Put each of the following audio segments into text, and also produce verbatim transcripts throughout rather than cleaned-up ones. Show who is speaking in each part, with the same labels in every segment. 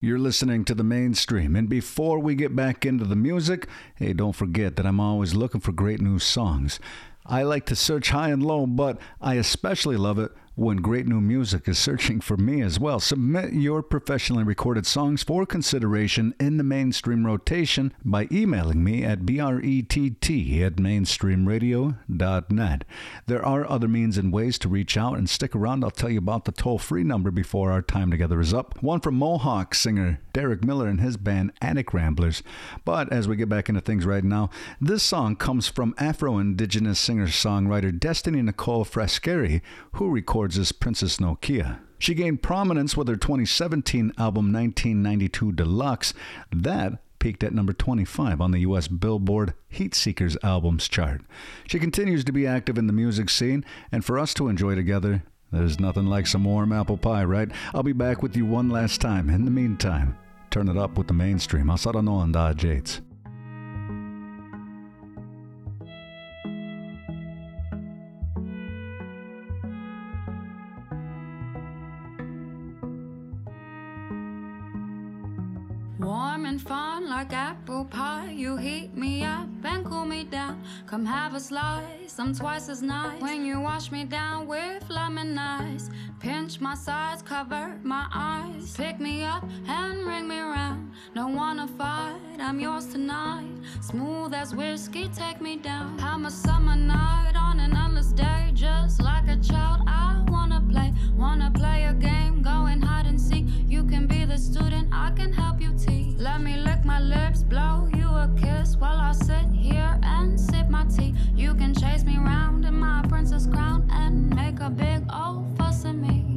Speaker 1: You're listening to The Mainstream, and before we get back into the music, hey, don't forget that I'm always looking for great new songs. I like to search high and low, but I especially love it when great new music is searching for me as well. Submit your professionally recorded songs for consideration in the Mainstream rotation by emailing me at brett at mainstream radio dot net. There are other means and ways to reach out, and stick around. I'll tell you about the toll-free number before our time together is up. One from Mohawk singer Derek Miller and his band Attic Ramblers. But as we get back into things right now, this song comes from Afro-Indigenous singer-songwriter Destiny Nicole Frascari, who records as Princess Nokia. She gained prominence with her twenty seventeen album nineteen ninety-two Deluxe. That peaked at number twenty-five on the U S Billboard Heat Seekers albums chart. She continues to be active in the music scene, and for us to enjoy together, there's nothing like some warm apple pie, right? I'll be back with you one last time. In the meantime, turn it up with the Mainstream. Asara no anda Jates.
Speaker 2: Warm and fun like apple pie. You heat me up and cool me down. Come have a slice, I'm twice as nice. When you wash me down with lemon ice, pinch my sides, cover my eyes. Pick me up and ring me round. Don't wanna fight, I'm yours tonight. Smooth as whiskey, take me down. I'm a summer night on an endless day. Just like a child, I wanna play. Wanna play a game, going hide and seek. You can be the student, I can help you teach. Let me lick my lips, blow you a kiss while I sit here and sip my tea. You can chase me round in my princess crown and make a big old fuss of me.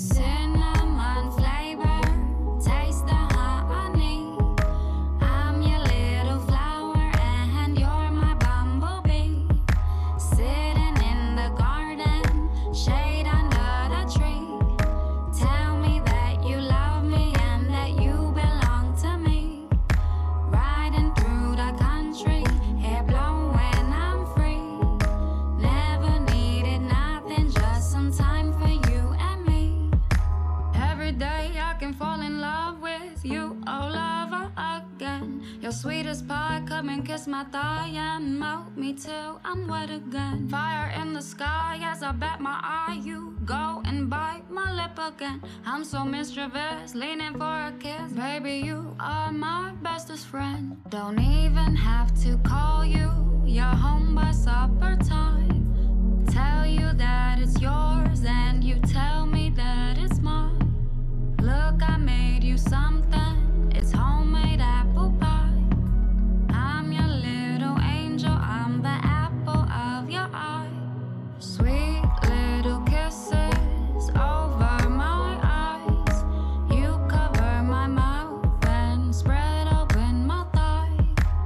Speaker 2: Cinnamon flavor, taste the honey. I'm your little flower and you're my bumblebee. Sitting in the garden, shade under the tree. Tell me that you love me and that you belong to me. Riding through the country, hair blowing, I'm free. Never needed nothing, just some time for you and me. Every day I can fall in love with you all over again. Your sweetest pie, come and kiss my thigh and melt me till I'm wet again. Fire in the sky as I bat my eye. You go and bite my lip again. I'm so mischievous, leaning for a kiss. Baby, you are my bestest friend. Don't even have to call you, you're home by supper time. Tell you that it's yours and you tell me that it's mine. Look, I made you something, it's homemade apple pie. I'm your little angel, I'm the apple of your eye. Sweet little kisses over my eyes. You cover my mouth and spread open my thigh.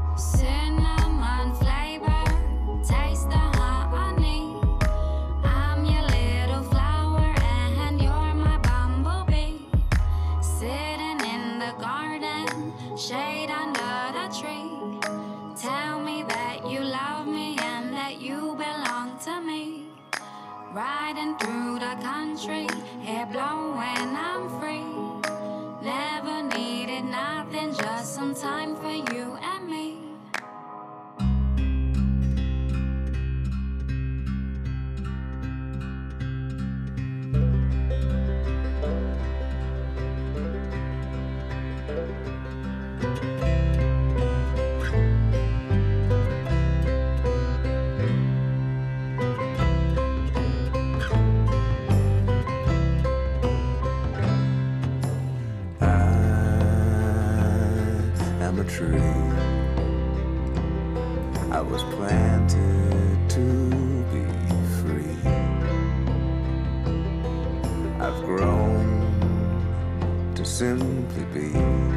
Speaker 2: Cinnamon flavor, taste the honey. I'm your little flower and you're my bumblebee. Sitting in the garden, shade under the tree. Tell me that you love me and that you belong to me. Riding through the country, hair blowing, I'm free. Never needed nothing, just some time for you and me.
Speaker 3: I'm a tree. I was planted to be free. I've grown to simply be,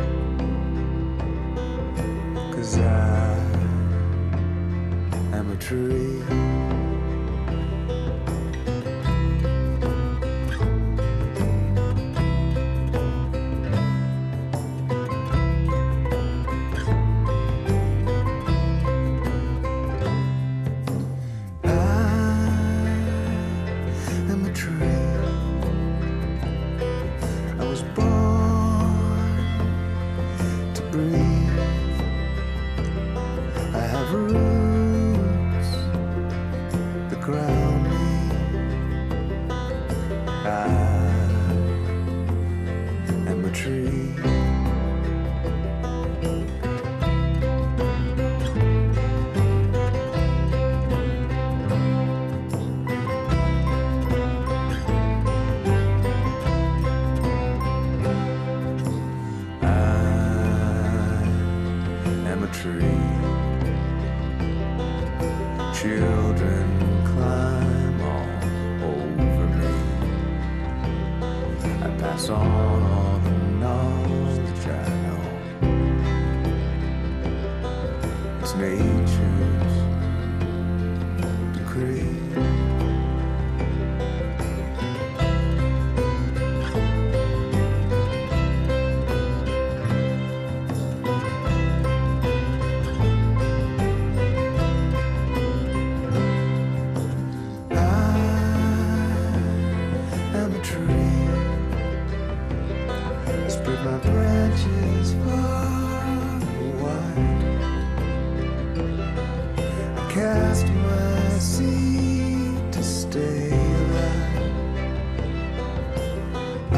Speaker 3: 'cause I am a tree. tree. Children climb all over me. I pass on all the knowledge I know. It's nature's decree. My branches far and wide. I cast my seed to stay alive. I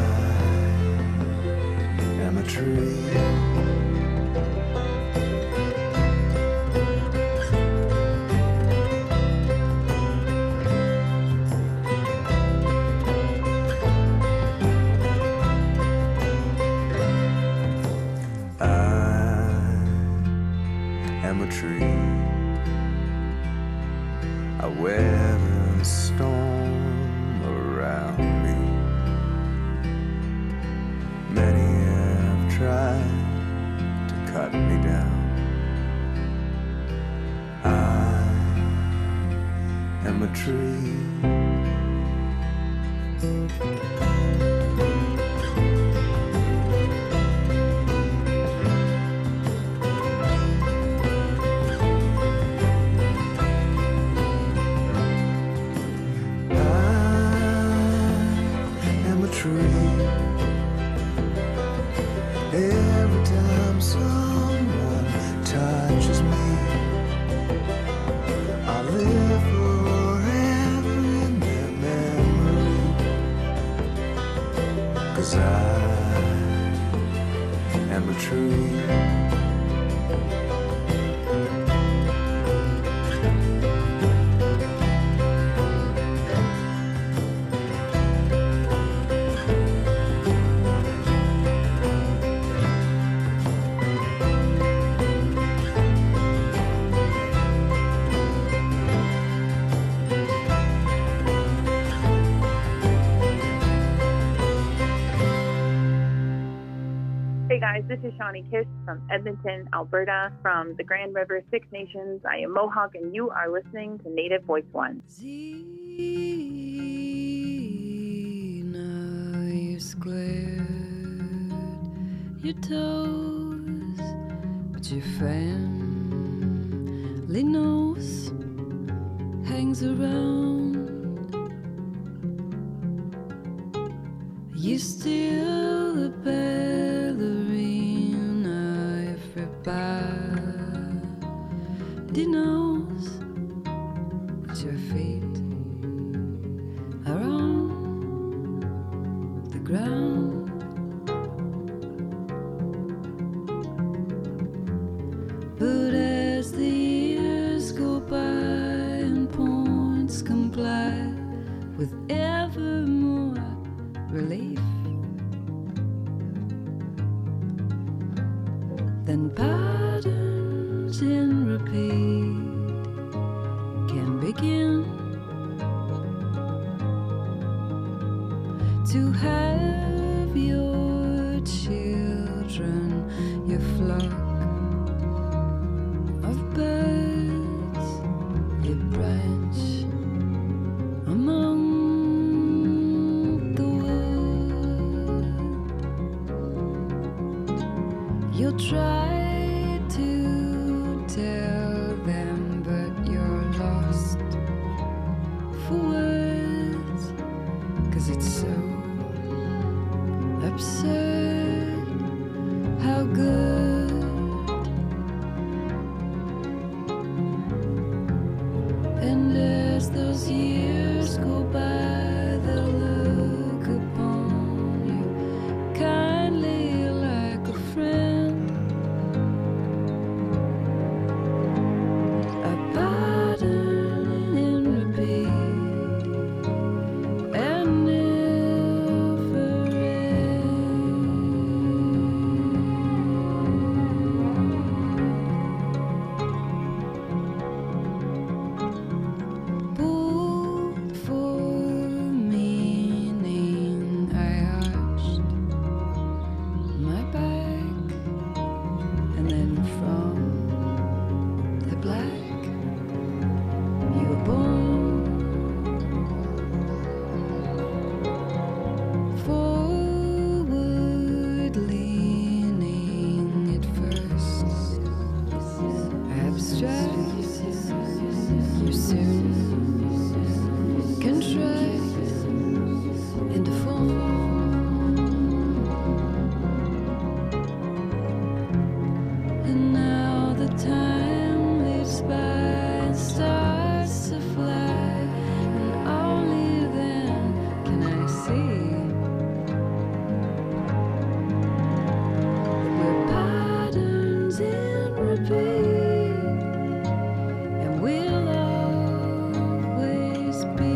Speaker 3: am a tree. Tree. I weather the storm around me. Many have tried to cut me down. I am a tree. Every time someone touches me, I live forever in their memory. 'Cause I am a tree.
Speaker 4: Hey guys, this is Shawnee Kiss from Edmonton, Alberta, from the Grand River Six Nations. I am Mohawk, and you are listening to Native Voice One.
Speaker 2: See, now you're squared your toes, but your family nose hangs around. You still the ballerina, everybody knows that your feet are on the ground. But as the years go by and points comply with ever more relief, then patterns in repeat can begin to have your children, your flock of birds, your branch among the wood. You'll try to tell them, but you're lost for words, 'cause it's so absurd how good and as those years go by, they'll look upon you kindly like a friend, a pattern in repeat and never end.
Speaker 5: And then from the black, you were born. Forward leaning at first, abstract, you soon contract into form. And now the time leaps by and starts to fly, and only then can I see we're patterns in repeat, and we'll always be.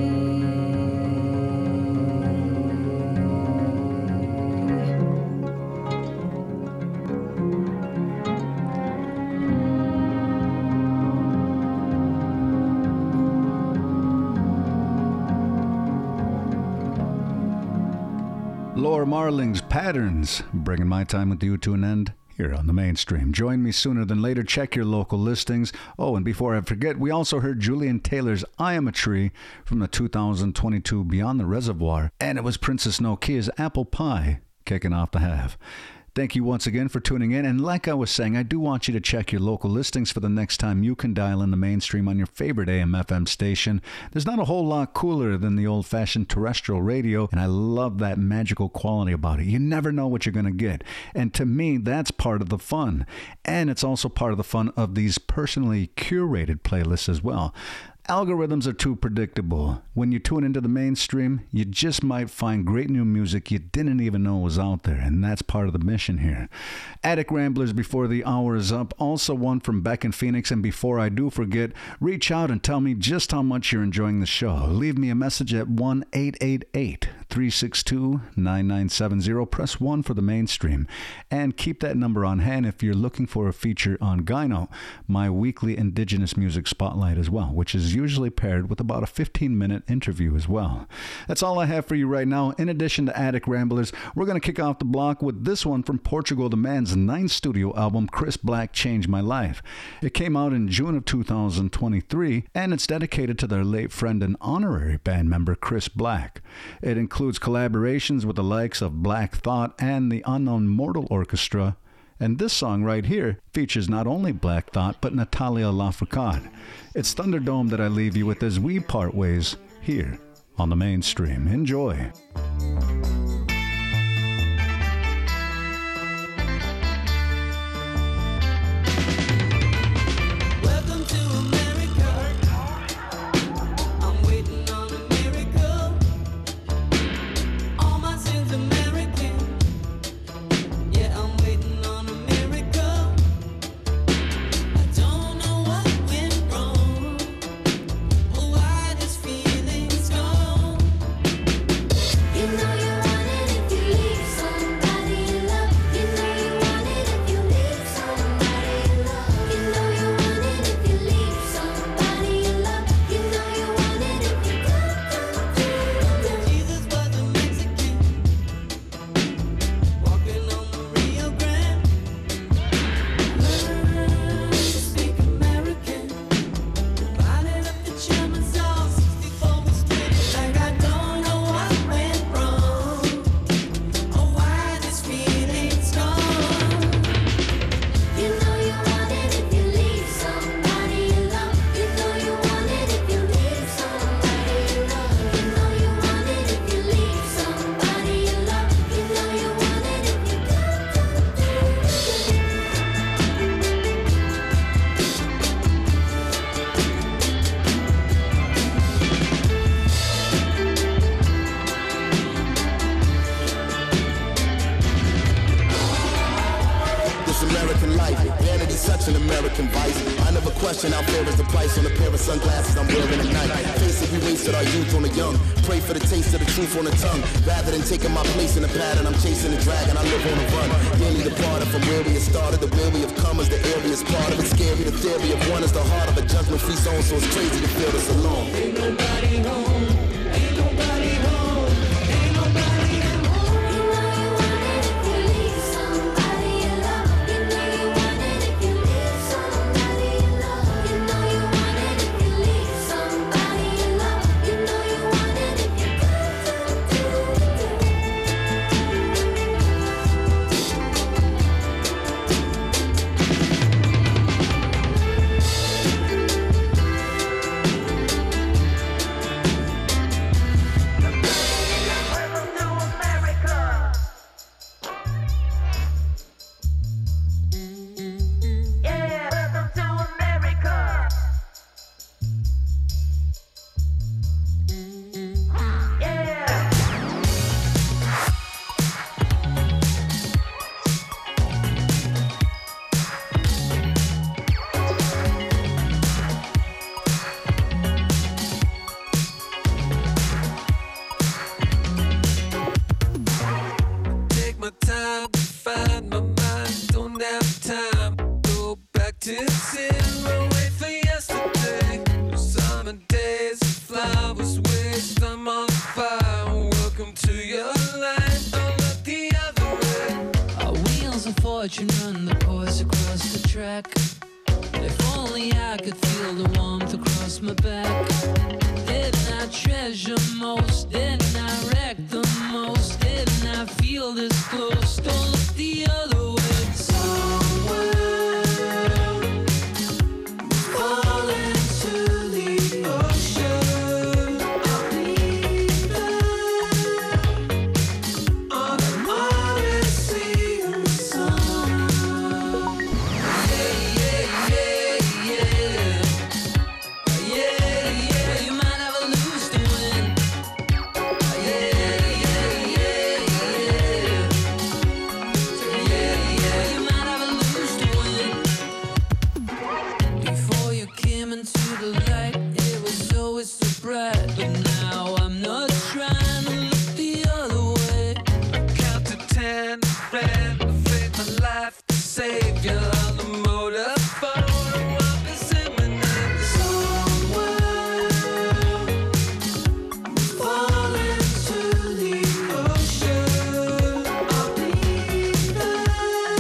Speaker 1: Laura Marling's Patterns, bringing my time with you to an end here on the Mainstream. Join me sooner than later. Check your local listings. Oh, and before I forget, we also heard Julian Taylor's I Am a Tree from the two thousand twenty-two Beyond the Reservoir, and it was Princess Nokia's Apple Pie kicking off the half. Thank you once again for tuning in, and like I was saying, I do want you to check your local listings for the next time you can dial in the Mainstream on your favorite A M F M station. There's not a whole lot cooler than the old-fashioned terrestrial radio, and I love that magical quality about it. You never know what you're going to get, and to me, that's part of the fun, and it's also part of the fun of these personally curated playlists as well. Algorithms are too predictable. When you tune into the Mainstream, you just might find great new music you didn't even know was out there, and that's part of the mission here. Attic Ramblers before the hour is up, also one from Beck and Phoenix, and before I do forget, reach out and tell me just how much you're enjoying the show. Leave me a message at one eight eight eight, three six two, nine nine seven zero. Press one for the Mainstream, and keep that number on hand if you're looking for a feature on Gyno, my weekly Indigenous music spotlight as well, which is usually paired with about a fifteen minute interview as well. That's all I have for you right now. In addition to Attic Ramblers, we're going to kick off the block with this one from Portugal the Man's ninth studio album, Chris Black Changed My Life. It came out in June of two thousand twenty-three, and it's dedicated to their late friend and honorary band member, Chris Black. It includes collaborations with the likes of Black Thought and the Unknown Mortal Orchestra. And this song right here features not only Black Thought, but Natalia Lafourcade. It's Thunderdome that I leave you with as we part ways here on the Mainstream. Enjoy.
Speaker 6: Question out there is the price on a pair of sunglasses I'm wearing at night. Face it, we wasted our youth on the young. Pray for the taste of the truth on the tongue. Rather than taking my place in the pattern, I'm chasing the dragon. I live on the run. Nearly departed from where we have started. The where we have come is the area's part of it. Scary, the theory of one is the heart of a judgment-free zone. So it's crazy to feel this alone. Ain't nobody home. Ain't nobody home. Ain't nobody home. You know you want it if you leave somebody you love. You know you want it if
Speaker 5: run the course across the track. If only I could feel the warmth across my back. Didn't I treasure most? Didn't I wreck the most? Didn't I feel this close? Don't look the other way. Somewhere fall into the ocean. I'll be there on the Odyssey and the sun. Yeah, yeah, yeah, yeah. Yeah, yeah, you might have a lose to win. Yeah, yeah, yeah, yeah. Yeah, yeah, you might have a lose to win. Before you came into the light, it was always so bright. But now I'm not trying to look the other way. Count to ten, ran the fate my life to save you on the motor phone. What is imminent? Somewhere fall into the ocean. I'll be there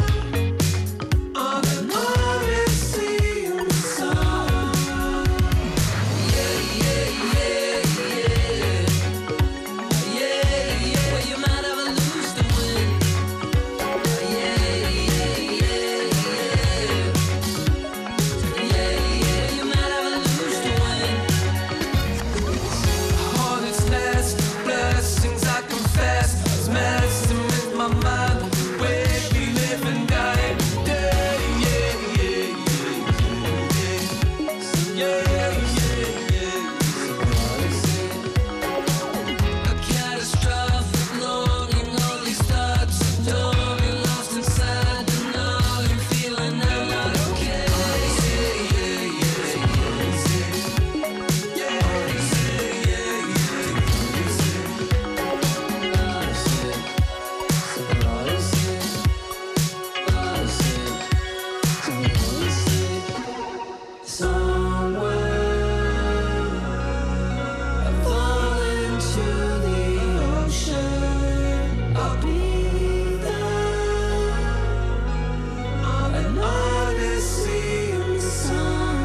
Speaker 5: on an Odyssey in the sun. Yeah, yeah, yeah, yeah. Yeah, yeah, you might have a lose to win. Yeah, yeah, yeah, yeah. Yeah, yeah, you might have a lose to win. All these last blessings I confess is messing with my mind. Way we live and die every day. Yeah, yeah, yeah, yeah, yeah, yeah. A catastrophic longing, all these thoughts adore me, lost inside the knowing, feeling I'm not okay. Somewhere I fall into the ocean. I'll be there on an Odyssey in the sun.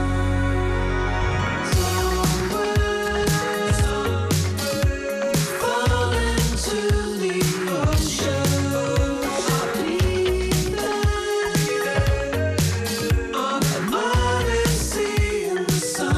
Speaker 5: Somewhere, somewhere fall into the ocean. I'll be there on an Odyssey in the sun.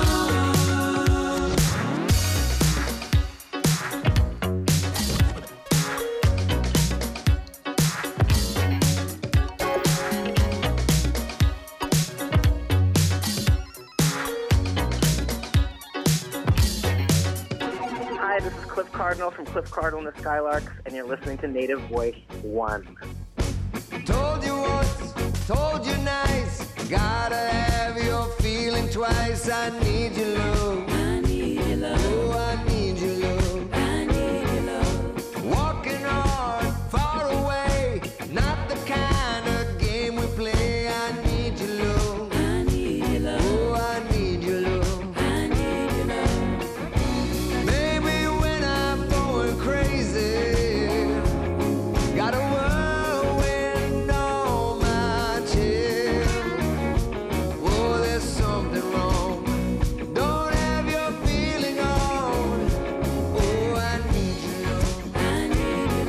Speaker 7: Hi, this is Cliff Cardinal from Cliff Cardinal and the Skylarks, and you're listening to Native Voice One.
Speaker 3: Told you once, told you nice. Gotta have your feeling twice. I need you, love.
Speaker 5: I need your love.
Speaker 3: Oh, I need you, love.
Speaker 5: I need your love.
Speaker 3: Walking on, far away. Not the kind of game we play. I need you, love.
Speaker 5: I need your love.
Speaker 3: Oh, I need you, love.
Speaker 5: I need your love.
Speaker 3: Baby, when I'm going crazy, got a whirlwind on my tail. Oh, there's something wrong. Don't have your feeling on. Oh, I need you, love.
Speaker 5: I need your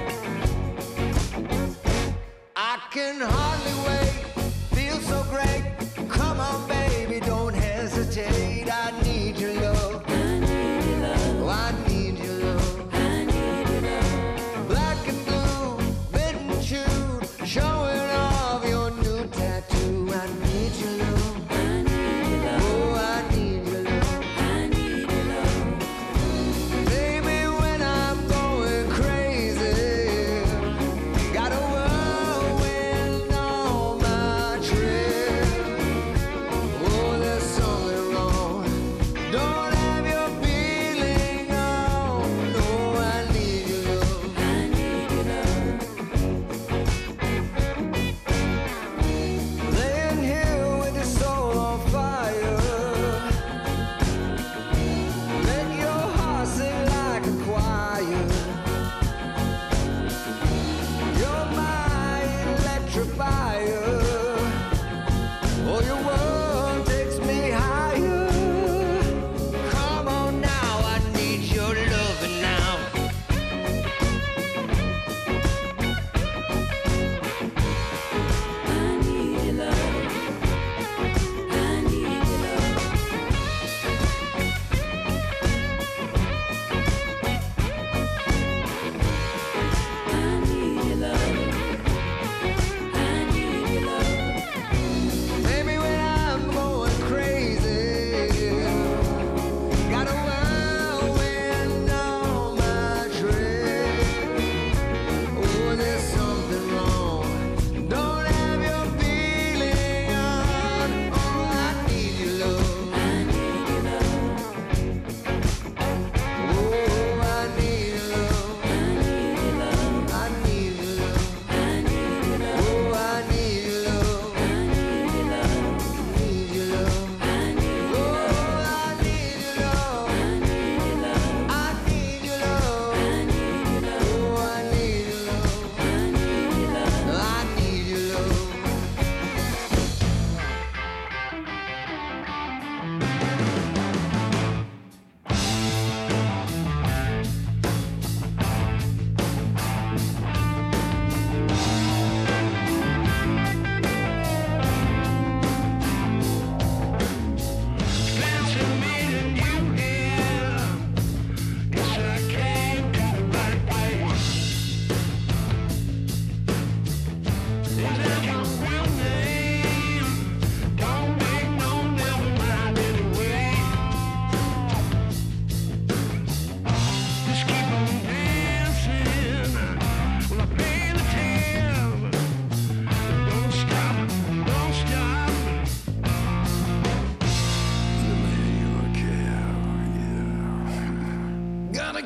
Speaker 5: love.
Speaker 3: I can hardly wait. Feel so great. Come on, baby, don't hesitate. I need your love.
Speaker 5: I need your love.
Speaker 3: Oh, I need your love.
Speaker 5: I need your love.
Speaker 3: Black and blue, bit and chewed, showing off your new tattoo. I need your love.
Speaker 5: I need your love.
Speaker 3: Oh, I need your love.
Speaker 5: I need your love.
Speaker 3: Baby, when I'm going crazy, got a whirlwind on my trail. Oh, there's something wrong.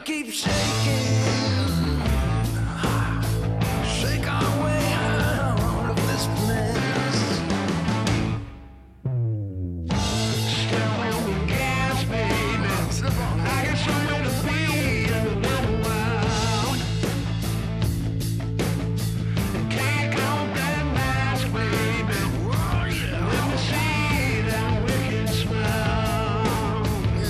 Speaker 3: keep shaking, shake our way out of this mess. Step on the gas, baby. I got somewhere to be in a little while. Take off that mask, baby. Let me see that wicked smile.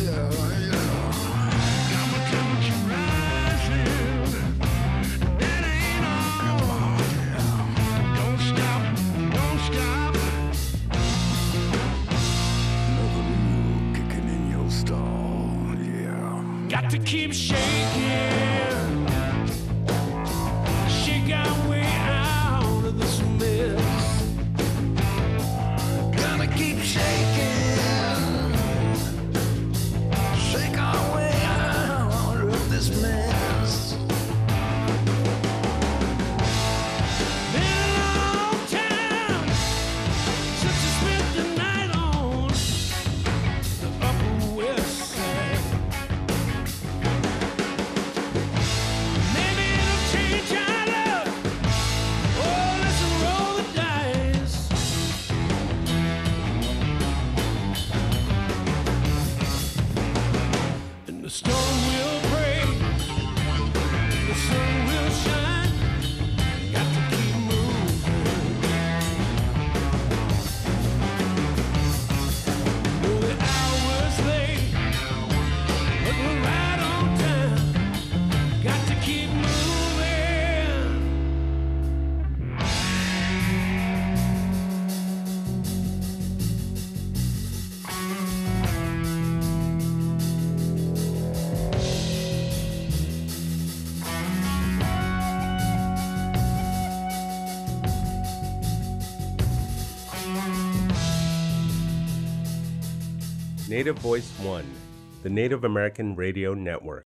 Speaker 3: Got my temperature rising. That ain't all. Don't stop, don't stop. Another mule kicking in your stall, yeah. Got to keep shaking. Shake our way out of this mess. Gotta keep shaking. Shake our way out of this mess. Been a long time since I spent the night on the Upper West Side. Maybe it'll change our luck. Oh, let's roll the dice. And the storm will break, the sun will shine. Got to keep moving. Oh, the hour's late, but we're right on time. Got to keep moving.
Speaker 8: Native Voice One, the Native American Radio Network.